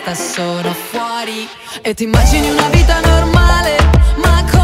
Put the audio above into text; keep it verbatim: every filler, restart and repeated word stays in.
testa sono fuori. E ti immagini una vita normale, ma come